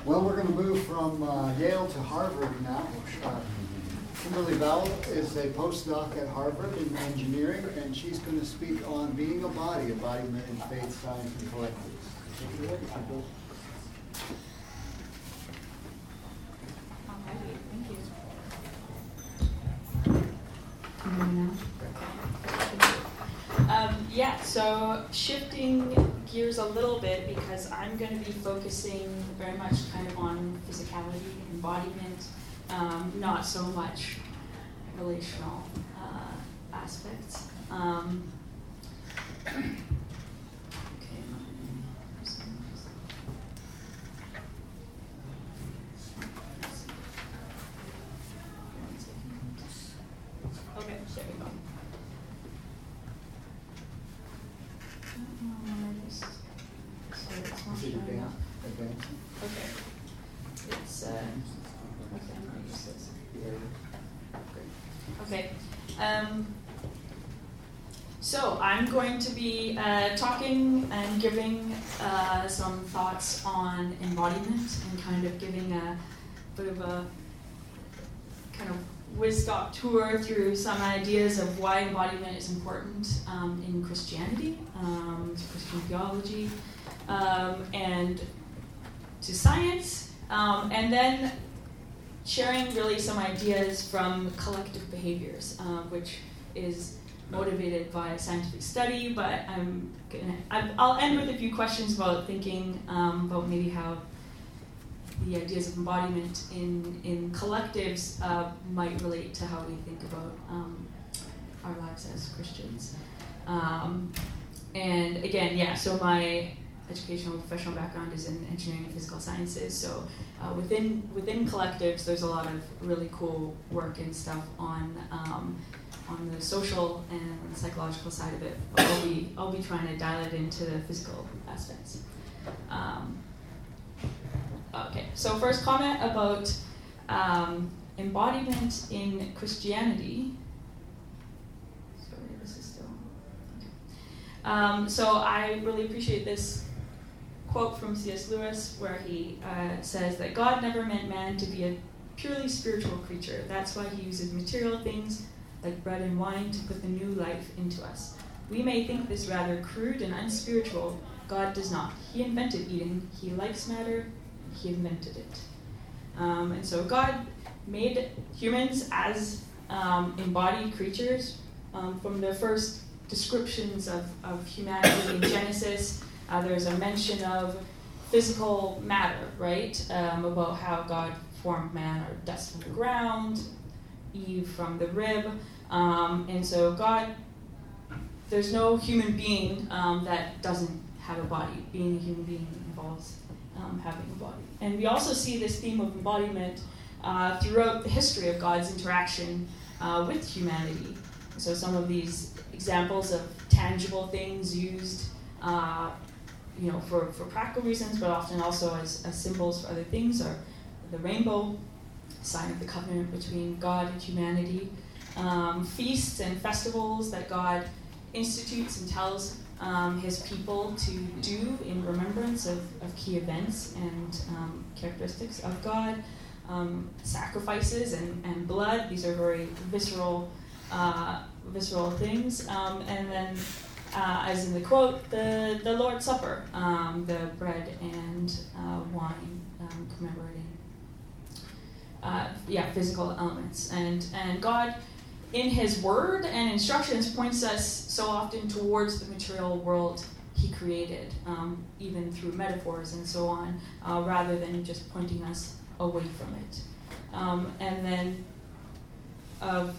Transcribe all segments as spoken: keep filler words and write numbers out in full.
Well, we're going to move from uh, Yale to Harvard now. Uh, Kimberly Bell is a postdoc at Harvard in engineering, and she's going to speak on being a body, embodiment in faith, science, and collectives. Take it away, Kimberly. Alrighty, thank you. Can you hear me now? Um, yeah, so shifting gears a little bit because I'm going to be focusing very much kind of on physicality, embodiment, um, not so much relational uh, aspects. Um, okay. Okay, there we go. Is it advanced? Advancing? Okay. It's, uh, okay, I'm going to use this. Okay. Um, so I'm going to be uh, talking and giving uh, some thoughts on embodiment and kind of giving a bit of a kind of whiz-stop tour through some ideas of why embodiment is important um, in Christianity, um, to Christian theology, um, and to science, um, and then sharing really some ideas from collective behaviors, uh, which is motivated by scientific study, but I'm gonna, I'll end with a few questions about thinking um, about maybe how the ideas of embodiment in, in collectives uh, might relate to how we think about um, our lives as Christians. Um, and again, yeah, so my educational and professional background is in engineering and physical sciences, so uh, within within collectives there's a lot of really cool work and stuff on um, on the social and psychological side of it, but I'll be, I'll be trying to dial it into the physical aspects. Um, Okay, so first comment about um, embodiment in Christianity. Sorry, this is still. Okay. Um, so I really appreciate this quote from C S Lewis where he uh, says that God never meant man to be a purely spiritual creature. That's why he uses material things like bread and wine to put the new life into us. We may think this rather crude and unspiritual. God does not. He invented eating. He likes matter. He invented it. Um, and so God made humans as um, embodied creatures. Um, from the first descriptions of, of humanity in Genesis, uh, there's a mention of physical matter, right? Um, about how God formed man out of dust from the ground, Eve from the rib. Um, and so God, there's no human being um, that doesn't have a body. Being a human being involves Um, having a body. And we also see this theme of embodiment uh, throughout the history of God's interaction uh, with humanity. So some of these examples of tangible things used uh, you know, for, for practical reasons, but often also as, as symbols for other things are the rainbow, sign of the covenant between God and humanity, um, feasts and festivals that God institutes and tells Um, his people to do in remembrance of, of key events and um, characteristics of God, um, sacrifices and, and blood. These are very visceral, uh, visceral things. Um, and then, uh, as in the quote, the, the Lord's Supper, um, the bread and uh, wine, um, commemorating, uh, yeah, physical elements. And and God, in his word and instructions, points us so often towards the material world he created, um, even through metaphors and so on, uh, rather than just pointing us away from it. Um, and then, of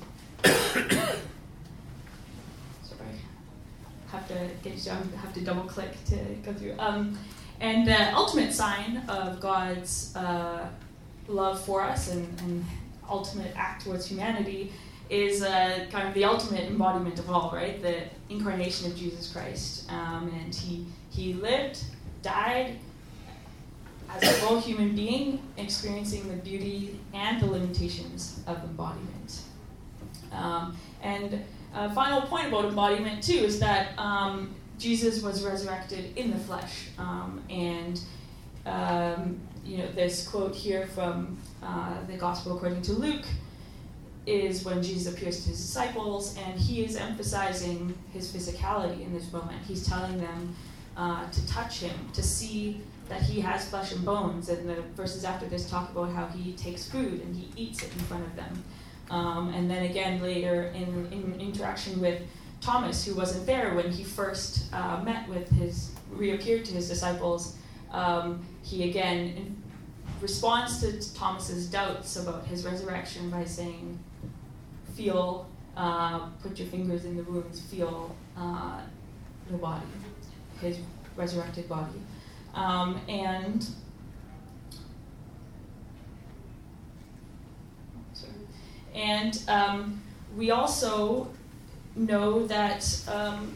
sorry, have to get you, have to double click to go through. Um, and the ultimate sign of God's uh, love for us and, and ultimate act towards humanity is uh, kind of the ultimate embodiment of all, right? The incarnation of Jesus Christ. Um, and he he lived, died as a full human being, experiencing the beauty and the limitations of embodiment. Um, and a final point about embodiment, too, is that um, Jesus was resurrected in the flesh. Um, and um, you you know, this quote here from uh, the Gospel according to Luke is when Jesus appears to his disciples, and he is emphasizing his physicality in this moment. He's telling them uh, to touch him, to see that he has flesh and bones. And the verses after this talk about how he takes food and he eats it in front of them. Um, and then again later in, in interaction with Thomas, who wasn't there when he first uh, met with his, reappeared to his disciples, um, he again in, responds to Thomas's doubts about his resurrection by saying, feel, uh, put your fingers in the wounds, feel uh, the body, his resurrected body. Um, and sorry. And um, we also know that um,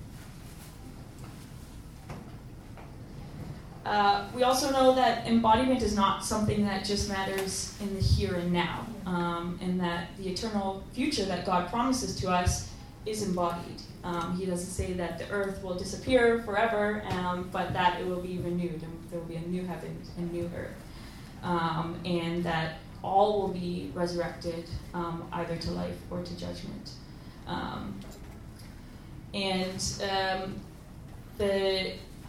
uh, we also know that embodiment is not something that just matters in the here and now, um, and that the eternal future that God promises to us is embodied. Um, he doesn't say that the earth will disappear forever, um, but that it will be renewed, and there will be a new heaven and new earth, um, and that all will be resurrected, um, either to life or to judgment. Um, and um, the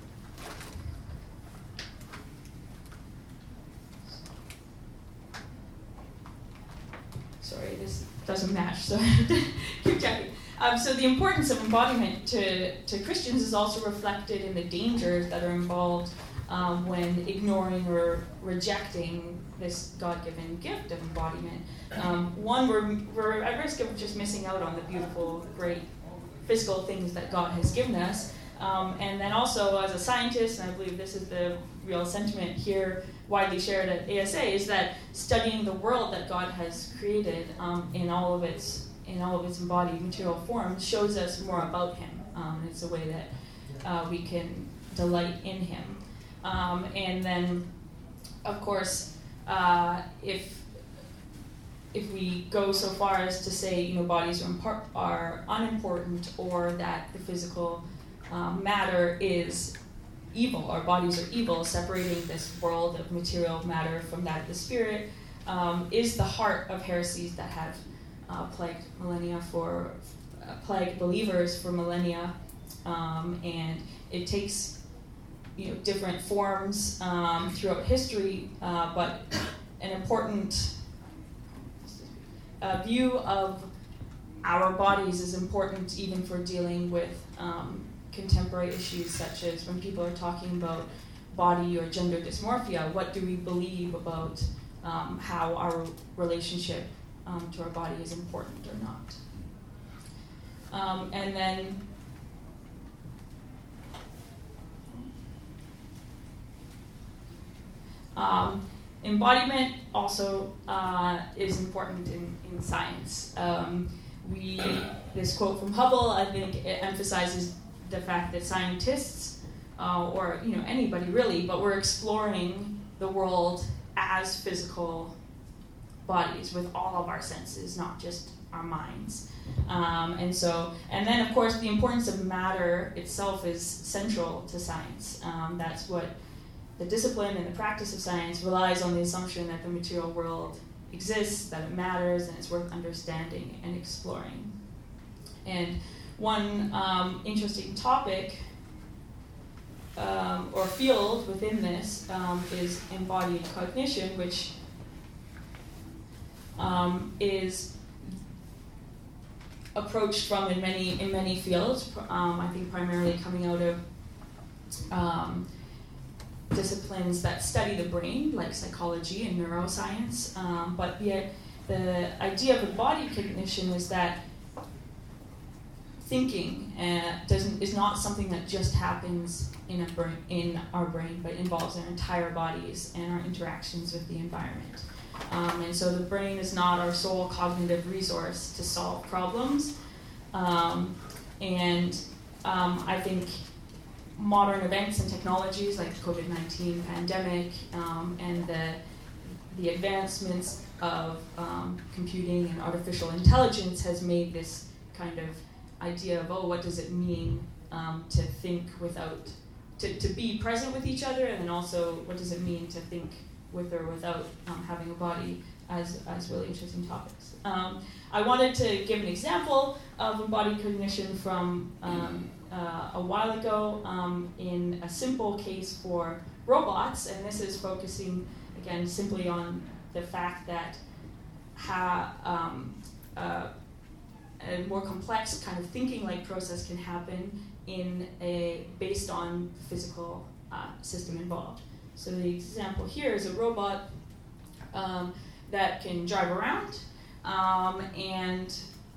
sorry, this doesn't match, so I have to keep checking. Um, so the importance of embodiment to, to Christians is also reflected in the dangers that are involved um, when ignoring or rejecting this God-given gift of embodiment. Um, one, we're, we're at risk of just missing out on the beautiful, great physical things that God has given us. Um, and then also, as a scientist, and I believe this is the real sentiment here widely shared at A S A, is that studying the world that God has created um, in all of its in all of its embodied material forms shows us more about him. Um, it's a way that uh, we can delight in him. Um, and then, of course, uh, if if we go so far as to say, you know, bodies are, impar- are unimportant, or that the physical um, matter is evil, our bodies are evil, separating this world of material matter from that of the spirit, um, is the heart of heresies that have Uh, plagued millennia for uh, plagued believers for millennia, um, and it takes you know different forms um, throughout history, uh, but an important uh, view of our bodies is important even for dealing with um, contemporary issues, such as when people are talking about body or gender dysmorphia. What do we believe about um, how our relationship Um, to our body is important or not. Um, and then um, embodiment also uh, is important in, in science. Um, we this quote from Hubble, I think, it emphasizes the fact that scientists, uh, or you know anybody really, but we're exploring the world as physical bodies with all of our senses, not just our minds. Um, and so, and then of course the importance of matter itself is central to science. Um, that's what the discipline and the practice of science relies on, the assumption that the material world exists, that it matters, and it's worth understanding and exploring. And one um, interesting topic um, or field within this um, is embodied cognition, which Um, is approached from in many in many fields. Um, I think primarily coming out of um, disciplines that study the brain, like psychology and neuroscience. Um, but yet, the idea of embodied cognition is that thinking uh, doesn't is not something that just happens in a brain, in our brain, but involves our entire bodies and our interactions with the environment. Um, and so the brain is not our sole cognitive resource to solve problems. Um, and um, I think modern events and technologies like the covid nineteen pandemic um, and the, the advancements of um, computing and artificial intelligence has made this kind of idea of, oh, what does it mean um, to think without, to, to be present with each other, and then also what does it mean to think with or without um, having a body as, as really interesting topics. Um, I wanted to give an example of embodied cognition from um, uh, a while ago um, in a simple case for robots, and this is focusing, again, simply on the fact that how um, uh, a more complex kind of thinking-like process can happen in a based on physical uh, system involved. So the example here is a robot um, that can drive around um, and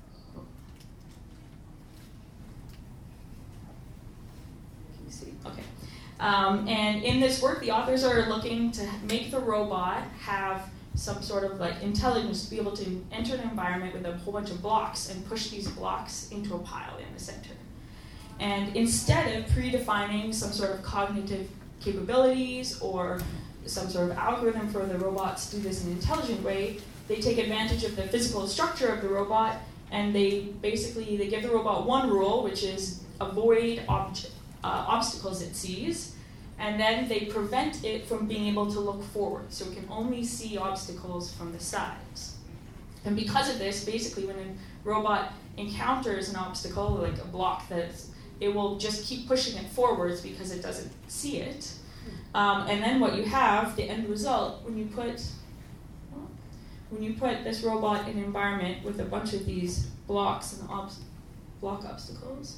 can you see? Okay. Um, and in this work, the authors are looking to make the robot have some sort of like intelligence to be able to enter an environment with a whole bunch of blocks and push these blocks into a pile in the center. And instead of predefining some sort of cognitive capabilities or some sort of algorithm for the robots to do this in an intelligent way, they take advantage of the physical structure of the robot, and they basically they give the robot one rule, which is avoid object, uh, obstacles it sees, and then they prevent it from being able to look forward, so it can only see obstacles from the sides. And because of this, basically when a robot encounters an obstacle, like a block, that's, it will just keep pushing it forwards because it doesn't see it. Um, and then what you have, the end result, when you put when you put this robot in an environment with a bunch of these blocks and ob- block obstacles,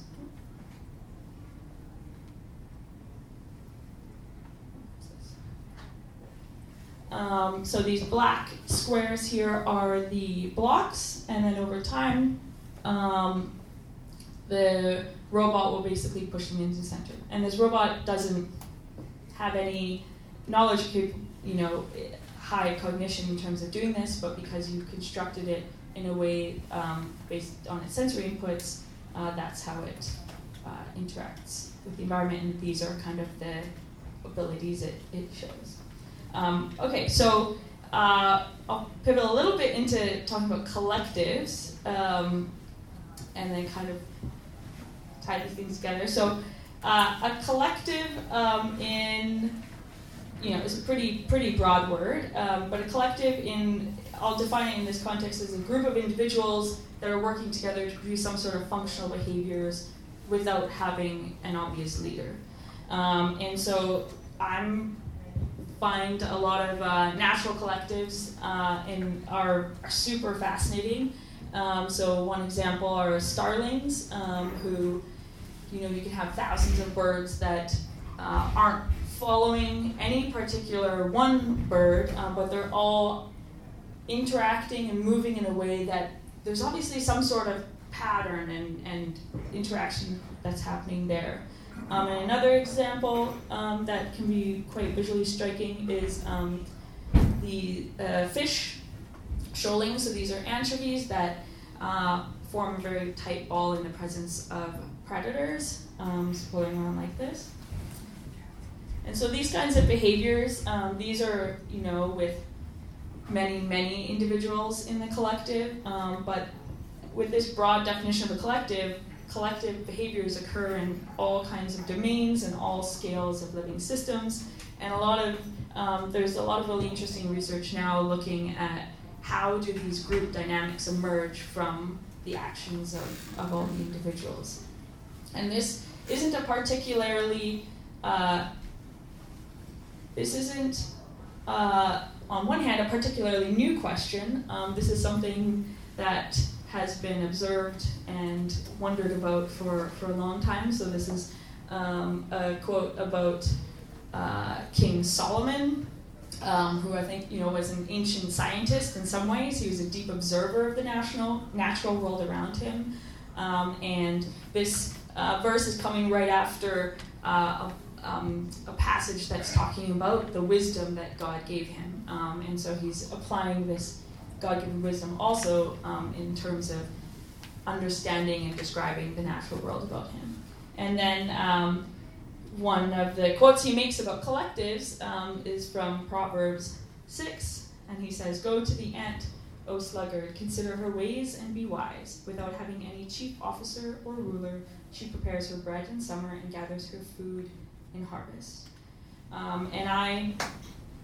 Um, so these black squares here are the blocks, and then over time, um, the robot will basically push them into the center. And this robot doesn't have any knowledge, you know, high cognition in terms of doing this, but because you constructed it in a way um, based on its sensory inputs, uh, that's how it uh, interacts with the environment, and these are kind of the abilities it, it shows. Um, okay, so uh, I'll pivot a little bit into talking about collectives, um, and then kind of tie these things together. So uh, a collective um, in, you know, is a pretty pretty broad word, um, but a collective in, I'll define it in this context as a group of individuals that are working together to produce some sort of functional behaviors without having an obvious leader. Um, and so I'm find a lot of uh, natural collectives uh, in, are, are super fascinating. Um, so one example are starlings, um, who, you know, you can have thousands of birds that uh, aren't following any particular one bird, uh, but they're all interacting and moving in a way that there's obviously some sort of pattern and, and interaction that's happening there. Um, and another example um, that can be quite visually striking is um, the uh, fish shoalings. So these are anchovies that uh, form a very tight ball in the presence of predators, um, floating around like this. And so these kinds of behaviors, um, these are, you know, with many, many individuals in the collective, um, but with this broad definition of a collective, collective behaviors occur in all kinds of domains and all scales of living systems. And a lot of, um, there's a lot of really interesting research now looking at how do these group dynamics emerge from the actions of, of all the individuals. And this isn't a particularly, uh, this isn't, uh, on one hand, a particularly new question. Um, this is something that has been observed and wondered about for, for a long time. So this is um, a quote about uh, King Solomon, um, who I think, you know, was an ancient scientist in some ways. He was a deep observer of the national, natural world around him. Um, and this uh, verse is coming right after uh, a, um, a passage that's talking about the wisdom that God gave him. Um, and so he's applying this God-given wisdom also um, in terms of understanding and describing the natural world about him. And then um, one of the quotes he makes about collectives um, is from Proverbs six, and he says, "Go to the ant, O sluggard, consider her ways and be wise. Without having any chief officer or ruler, she prepares her bread in summer and gathers her food in harvest." Um, and I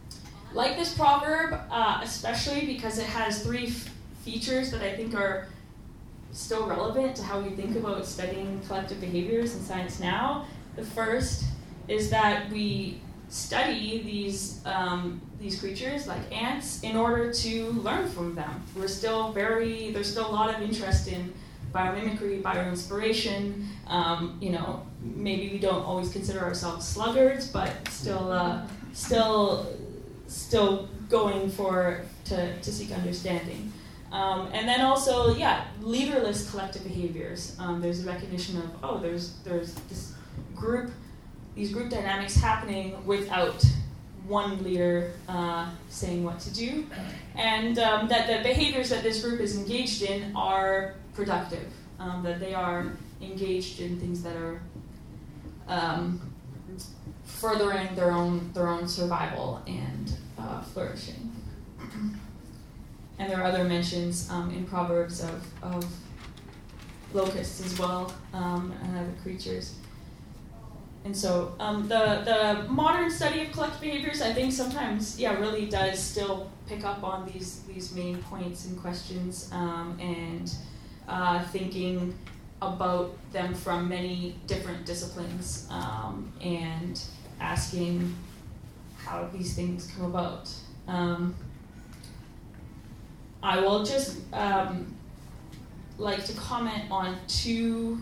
like this proverb, uh, especially because it has three f- features that I think are still relevant to how we think about studying collective behaviors in science now. The first is that we study these um, these creatures like ants in order to learn from them. We're still very there's still a lot of interest in biomimicry, bioinspiration. Um, you know, maybe we don't always consider ourselves sluggards, but still, uh, still, still going for to, to seek understanding. Um, and then also, yeah, leaderless collective behaviors. Um, there's a recognition of oh, there's there's this group, these group dynamics happening without one leader uh, saying what to do, and um, that the behaviors that this group is engaged in are productive, um, that they are engaged in things that are um, furthering their own their own survival and uh, flourishing. And there are other mentions um, in Proverbs of, of locusts as well, um, and other creatures. And so um, the the modern study of collective behaviors, I think sometimes, yeah, really does still pick up on these these main points and questions, um, and uh, thinking about them from many different disciplines, um, and asking how these things come about. Um, I will just um, like to comment on two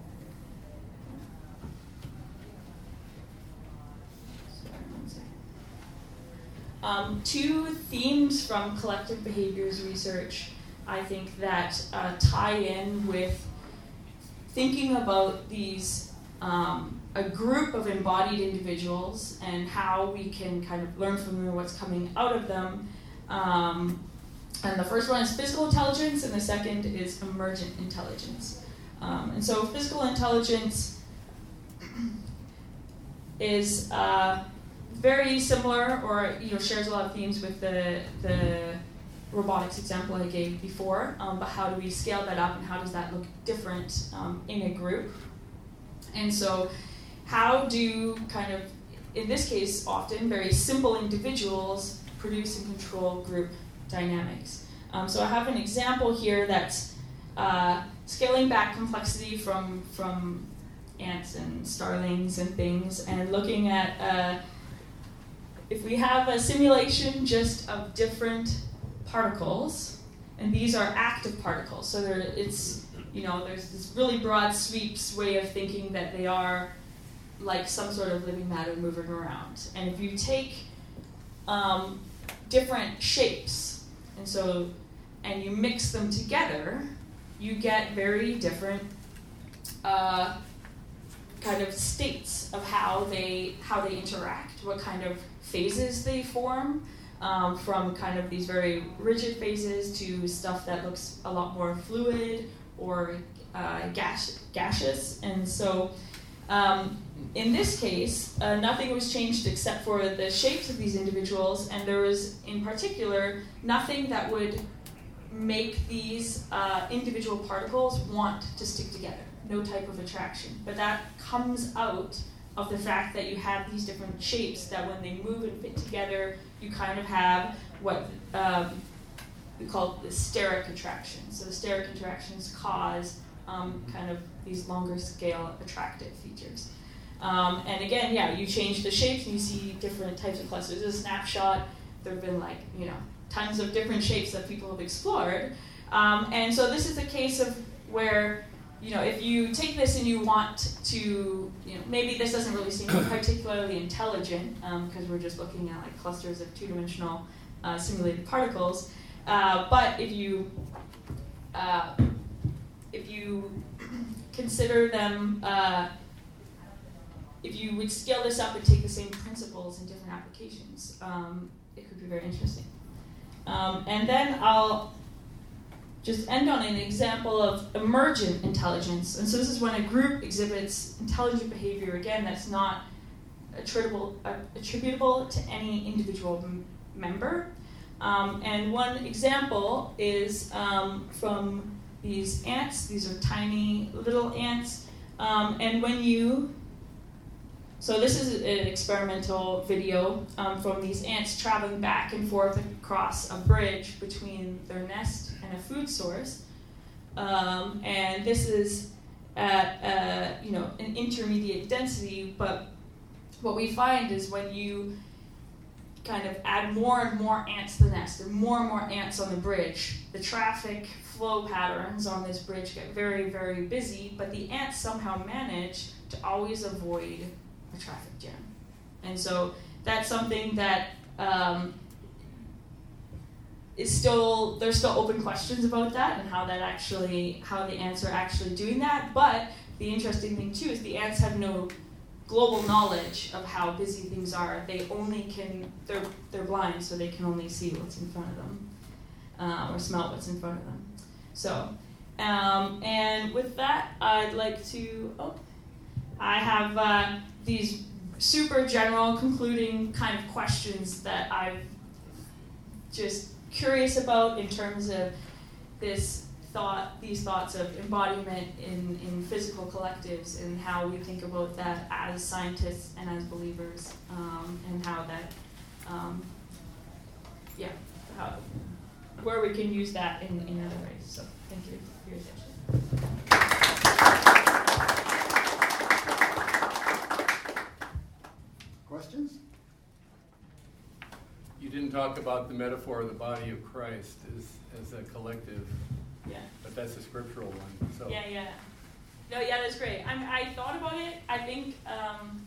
Um, two themes from collective behaviors research, I think, that uh, tie in with thinking about these, um, a group of embodied individuals and how we can kind of learn from them what's coming out of them. Um, and the first one is physical intelligence, and the second is emergent intelligence. Um, and so physical intelligence is uh, very similar, or you know, shares a lot of themes with the the robotics example I gave before. Um, but how do we scale that up, and how does that look different um, in a group? And so, how do kind of, in this case, often very simple individuals produce and control group dynamics? Um, so I have an example here that's uh, scaling back complexity from from ants and starlings and things, and looking at uh, if we have a simulation just of different particles, and these are active particles, so there, it's, you know, there's this really broad sweeps way of thinking that they are like some sort of living matter moving around. And if you take um, different shapes, and so, and you mix them together, you get very different uh, kind of states of how they how they interact, what kind of phases they form, um, from kind of these very rigid phases to stuff that looks a lot more fluid or uh, gas, gaseous. And so um, in this case, uh, nothing was changed except for the shapes of these individuals, and there was, in particular, nothing that would make these uh, individual particles want to stick together, no type of attraction. But that comes out of the fact that you have these different shapes that when they move and fit together, you kind of have what um, we call the steric attraction. So the steric attractions cause um, kind of these longer scale attractive features. Um, and again, yeah, you change the shapes and you see different types of clusters. This is a snapshot. There have been like, you know, tons of different shapes that people have explored. Um, and so this is a case of where, you know, if you take this and you want to, you know, maybe this doesn't really seem particularly intelligent, because um, we're just looking at like clusters of two-dimensional uh, simulated particles. Uh, but if you uh, if you consider them, uh, if you would scale this up and take the same principles in different applications, um, it could be very interesting. Um, and then I'll just end on an example of emergent intelligence. And so this is when a group exhibits intelligent behavior, again, that's not attributable, uh, attributable to any individual m- member. Um, and one example is um, from these ants. These are tiny little ants. Um, and when you so this is an experimental video um, from these ants traveling back and forth across a bridge between their nest and a food source. Um, and this is at uh, you know an intermediate density, but what we find is when you kind of add more and more ants to the nest and more and more ants on the bridge, the traffic flow patterns on this bridge get very, very busy, but the ants somehow manage to always avoid a traffic jam. And so that's something that um, is still, there's still open questions about that and how that actually, how the ants are actually doing that. But the interesting thing too is the ants have no global knowledge of how busy things are. They only can, they're, they're blind, so they can only see what's in front of them, uh, or smell what's in front of them. So, um, and with that, I'd like to, oh, I have uh, these super general concluding kind of questions that I'm just curious about in terms of this thought, these thoughts of embodiment in, in physical collectives and how we think about that as scientists and as believers, um, and how that, um, yeah, how, where we can use that in, in other ways. So thank you for your attention. Questions? You didn't talk about the metaphor of the body of Christ as, as a collective. Yeah. But that's a scriptural one. So. Yeah, yeah. No, yeah, that's great. I I thought about it. I think um,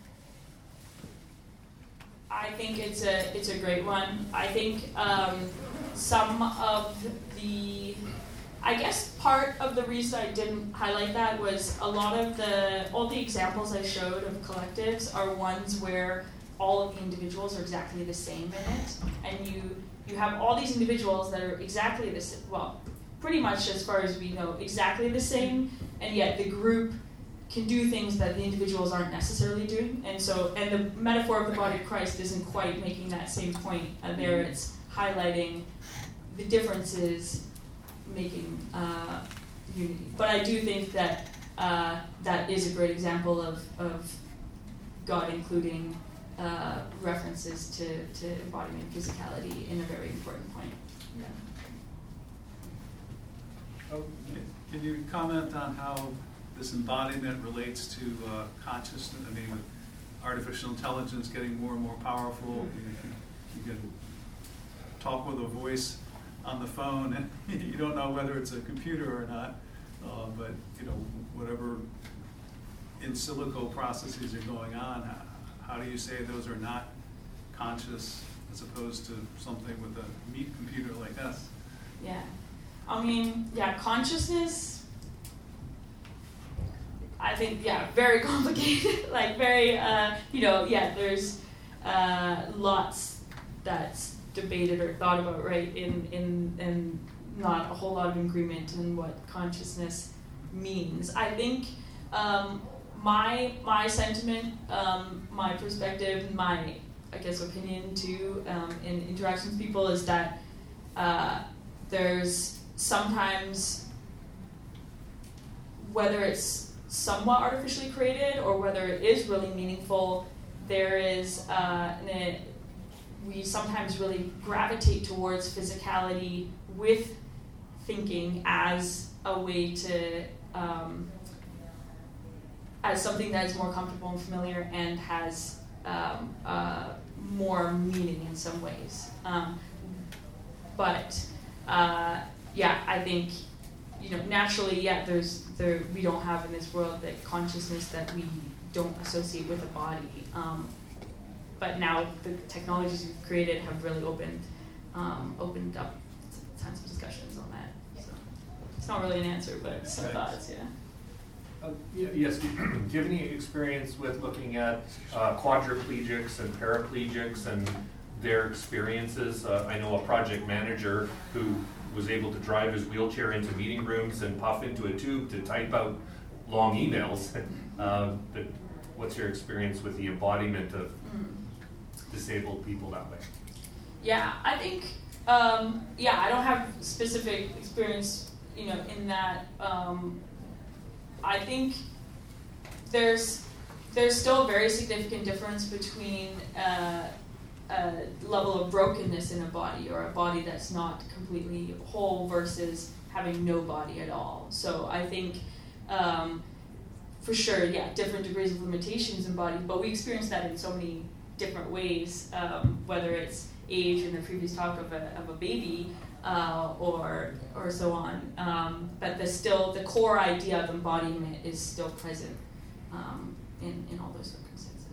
I think it's a it's a great one. I think um, some of the, I guess part of the reason I didn't highlight that was a lot of the all the examples I showed of collectives are ones where all of the individuals are exactly the same in it, and you you have all these individuals that are exactly the same. Well, pretty much as far as we know, exactly the same, and yet the group can do things that the individuals aren't necessarily doing. And so, and the metaphor of the body of Christ isn't quite making that same point. Uh, there it's highlighting the differences, making uh, unity. But I do think that uh, that is a great example of, of God including uh, references to, to embodiment physicality in a very important point. Yeah. Oh, can you comment on how this embodiment relates to uh, consciousness? I mean, with artificial intelligence getting more and more powerful, you, can, you can talk with a voice on the phone, and you don't know whether it's a computer or not. Uh, but you know, whatever in silico processes are going on, how, how do you say those are not conscious as opposed to something with a meat computer like us? Yeah. I mean, yeah, consciousness, I think, yeah, very complicated. Like, very, uh, you know, yeah, there's uh, lots that's debated or thought about, right, in, in, in not a whole lot of agreement in what consciousness means. I think um, my, my sentiment, um, my perspective, my, I guess, opinion, too, um, in interactions with people is that uh, there's sometimes, whether it's somewhat artificially created or whether it is really meaningful, there is, uh, an, we sometimes really gravitate towards physicality with thinking as a way to, um, as something that is more comfortable and familiar and has um, uh, more meaning in some ways. Um, but, uh, yeah, I think, you know, naturally, yeah, there's there we don't have in this world the consciousness that we don't associate with a body. Um, but now the technologies we've created have really opened um, opened up tons of discussions on that. So it's not really an answer, but some Okay. thoughts, yeah. Uh, y- yes, do you have any experience with looking at uh, quadriplegics and paraplegics and their experiences? Uh, I know a project manager who was able to drive his wheelchair into meeting rooms and puff into a tube to type out long emails. uh, but what's your experience with the embodiment of Mm. disabled people that way? Yeah, I think, um, yeah, I don't have specific experience, you know, in that. Um, I think there's, there's still a very significant difference between uh, a level of brokenness in a body, or a body that's not completely whole, versus having no body at all. So I think, um, for sure, yeah, different degrees of limitations in bodies, but we experience that in so many different ways, um, whether it's age in the previous talk of a, of a baby, uh, or or so on. Um, but the still, the core idea of embodiment is still present um, in, in all those circumstances.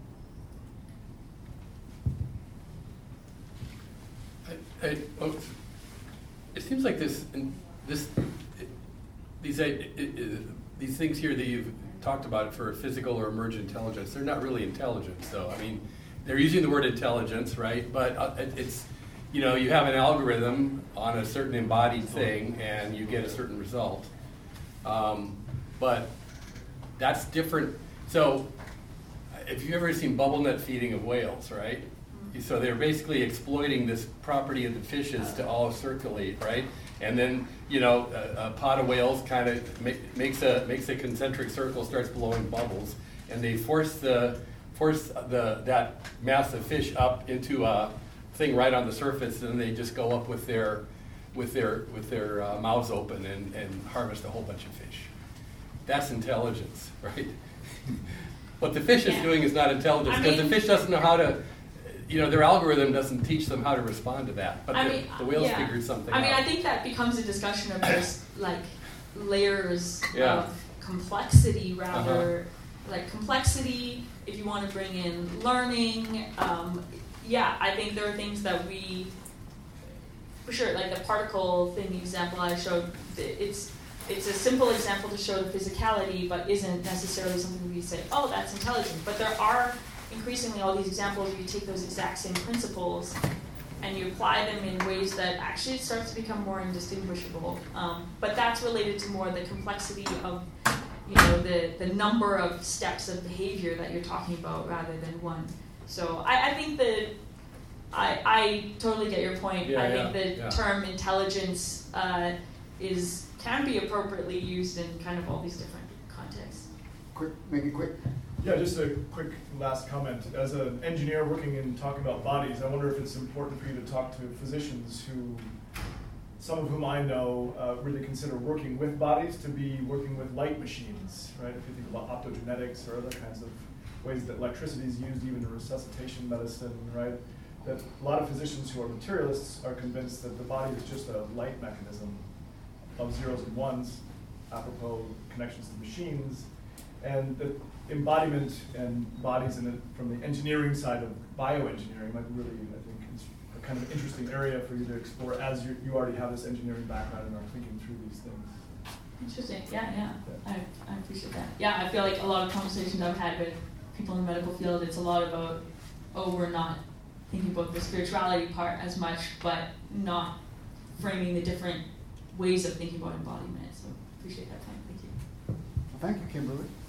I, I, oh, it seems like this, this, it, these, it, it, these things here that you've talked about for physical or emergent intelligence, they're not really intelligence, though. I mean, they're using the word intelligence, right? But uh, it, it's, you know, you have an algorithm on a certain embodied thing, and you get a certain result. Um, but that's different. So, if you've ever seen bubble net feeding of whales, right? So they're basically exploiting this property of the fishes to all circulate, right? And then, you know, a, a pod of whales kind of make, makes a makes a concentric circle, starts blowing bubbles, and they force the force the that mass of fish up into a thing right on the surface, and then they just go up with their with their with their uh, mouths open and, and harvest a whole bunch of fish. That's intelligence, right? What the fish is Yeah. doing is not intelligence, I because the mean- fish doesn't know how to. You know, their algorithm doesn't teach them how to respond to that, but I the, mean, the whales yeah. figured something I mean, out. I think that becomes a discussion of just like layers Yeah. of complexity, rather like complexity. If you want to bring in learning, um, yeah, I think there are things that we, for sure, like the particle thing example I showed. It's it's a simple example to show the physicality, but isn't necessarily something we say, oh, that's intelligent. But there are increasingly all these examples where you take those exact same principles and you apply them in ways that actually it starts to become more indistinguishable. Um, but that's related to more the complexity of, you know, the, the number of steps of behavior that you're talking about rather than one. So I, I think that I, I totally get your point. Yeah, I yeah, think the yeah. term intelligence uh, is can be appropriately used in kind of all these different contexts. Quick, make it quick. Yeah, just a quick last comment. As an engineer working and talking about bodies, I wonder if it's important for you to talk to physicians who, some of whom I know, uh, really consider working with bodies to be working with light machines, right? If you think about optogenetics or other kinds of ways that electricity is used even in resuscitation medicine, right? That a lot of physicians who are materialists are convinced that the body is just a light mechanism of zeros and ones, apropos connections to machines, and that embodiment and bodies in it from the engineering side of bioengineering might really, I think, is a kind of interesting area for you to explore as you, you already have this engineering background and are thinking through these things. Interesting. Yeah, yeah. I, I appreciate that. Yeah, I feel like a lot of conversations I've had with people in the medical field, it's a lot about, oh, we're not thinking about the spirituality part as much, but not framing the different ways of thinking about embodiment. So appreciate that point. Thank you. Well, thank you, Kimberly.